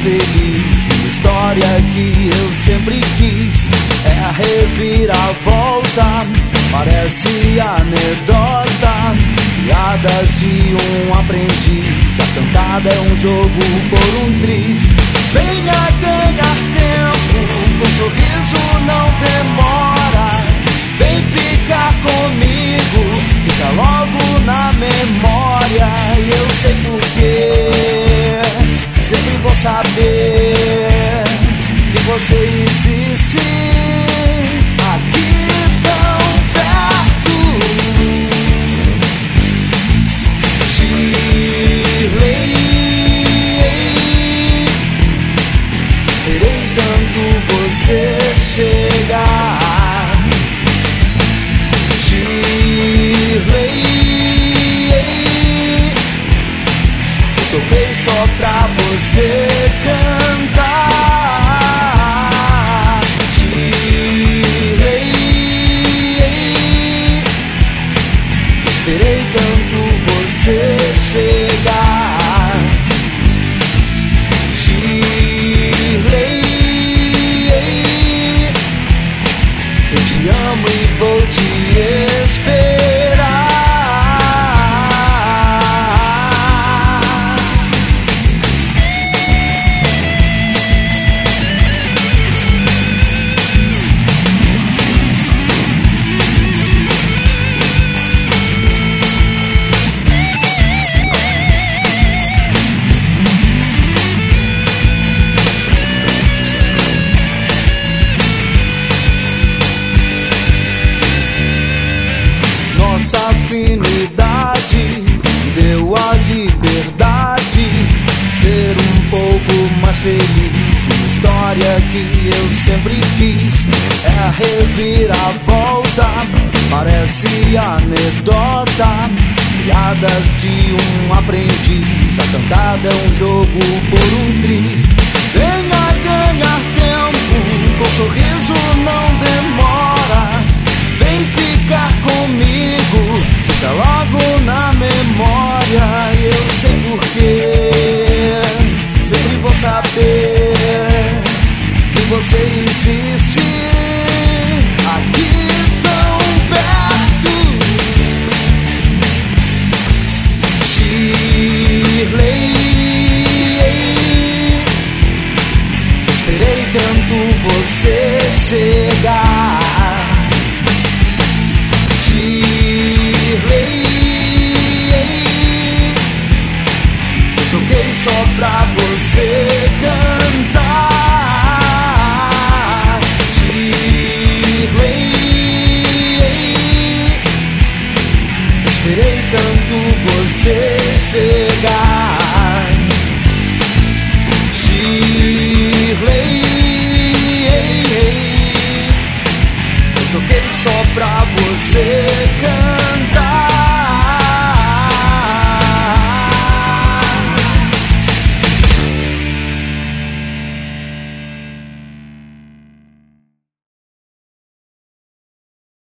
feliz, uma história que eu sempre quis. É a reviravolta, parece anedota, piadas de um aprendiz. A cantada é um jogo por um triz. Venha ganhar tempo, com sorriso não demora. Vem ficar comigo, fica logo na memória. E eu sei porquê, sempre vou saber que você existe aqui tão perto. Shirley, esperei tanto você chegar. Shirley, toquei só pra você cantar. Shirley, esperei tanto você chegar. Shirley, eu te amo e vou te esperar. Nossa afinidade deu a liberdade, ser um pouco mais feliz, uma história que eu sempre quis. É a reviravolta, parece anedota, piadas de um aprendiz. A cantada é um jogo por um triz. Venha ganhar tempo, com sorriso não demora. Vem ficar comigo, fica logo na memória. E eu sei porquê, sempre vou saber que você existe aqui tão perto. Shirley, esperei tanto você chegar. Shirley, toquei só pra você cantar.